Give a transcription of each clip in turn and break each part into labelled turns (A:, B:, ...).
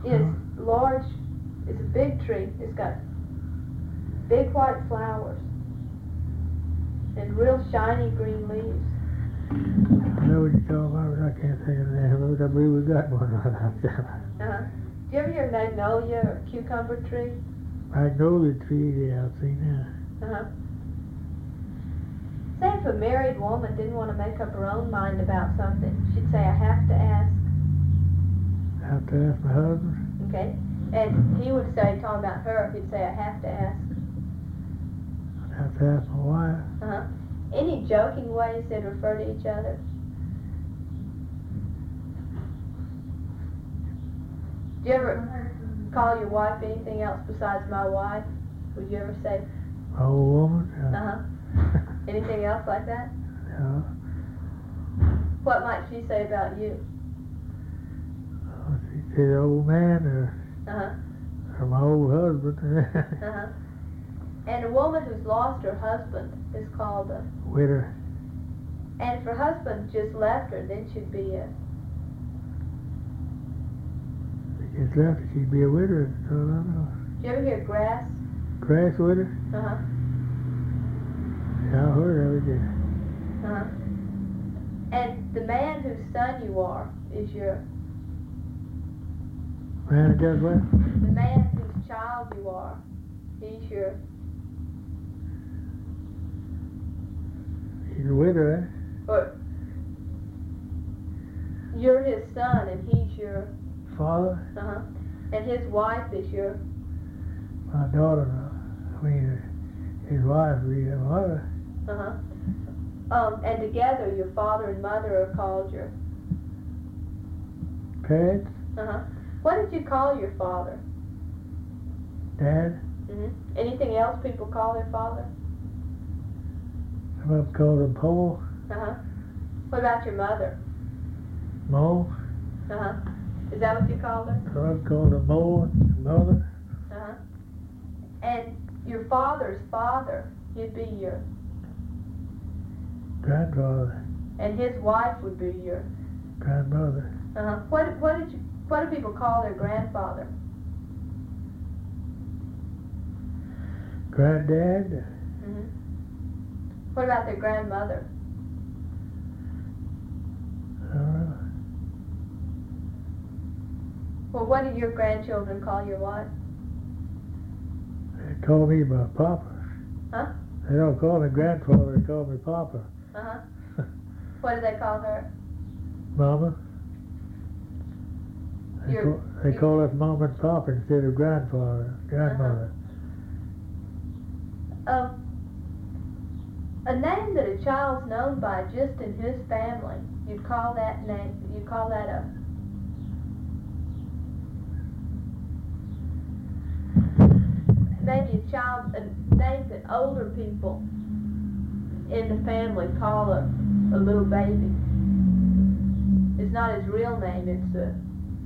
A: is large. It's a big tree. It's got big white flowers and real shiny green leaves.
B: I know what you're talking about, but I can't think of the name of it. I believe we got one right out there.
A: Do you ever hear magnolia or cucumber tree?
B: Magnolia tree, yeah, I've seen that.
A: Say if a married woman didn't want to make up her own mind about something, she'd say, I have to ask.
B: I have to ask my husband.
A: Okay. And he would say, talking about her, he'd say, I have to ask.
B: I'd have to ask my wife.
A: Any joking ways they'd refer to each other? Do you ever call your wife anything else besides my wife? Would you ever say?
B: Old woman?
A: Anything else like that?
B: Yeah.
A: What might she say about you?
B: She'd say old man or my old husband.
A: And a woman who's lost her husband is called a
B: widow.
A: And if her husband just left her, then she'd be a...
B: If she just left her, she'd be a widow. So I don't know.
A: Do you ever hear grass?
B: Grass widow? Yeah, I heard of it, yeah.
A: And the man whose son you are is your...
B: Man who does what?
A: The man whose child you are, he's your...
B: He's a widow, eh?
A: Or you're his son and he's your...
B: Father?
A: And his wife is your...
B: My daughter, I mean, his wife would be his mother.
A: And together your father and mother are called your...
B: Parents?
A: What did you call your father?
B: Dad?
A: Anything else people call their father?
B: Some of them called him Paul.
A: What about your mother?
B: Mo.
A: Is that what you called her?
B: Some of them called him Mo, mother.
A: And your father's father, he'd be your...
B: Grandfather.
A: And his wife would be your...
B: Grandmother.
A: What do people call their grandfather?
B: Granddad.
A: What about their grandmother? Well, what do your grandchildren call your wife?
B: They call me my papa. They don't call me grandfather, they call me papa.
A: What do they call her?
B: Mama. They call us mom and papa instead of grandmother.
A: A name that a child's known by just in his family, you'd call that name, you'd call that a... Maybe a name that older people in the family call a little baby. It's not his real name, it's a...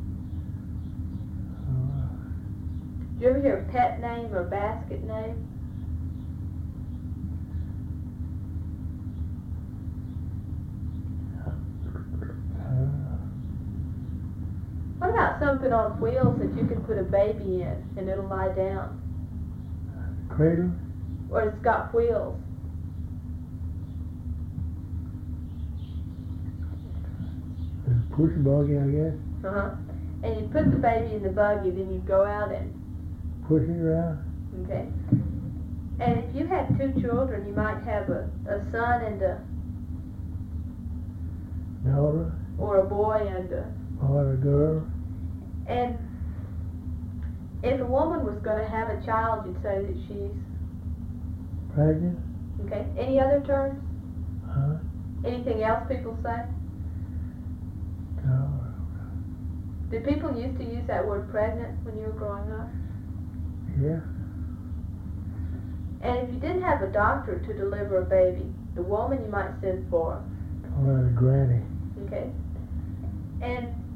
A: Do you ever hear a pet name or basket name? What about something on wheels that you can put a baby in and it'll lie down?
B: Cradle?
A: Or it's got wheels.
B: Push buggy, I guess.
A: And you put the baby in the buggy, then you go out and...
B: Push it around?
A: Okay. And if you had two children, you might have a son and a...
B: Daughter?
A: Or a boy and a...
B: Or a girl?
A: And if a woman was going to have a child, you'd say that she's...
B: Pregnant?
A: Okay. Any other terms?
B: Huh?
A: Anything else people say?
B: No.
A: Did people used to use that word pregnant when you were growing up?
B: Yeah.
A: And if you didn't have a doctor to deliver a baby, the woman you might send for...
B: Call her a granny.
A: Okay. And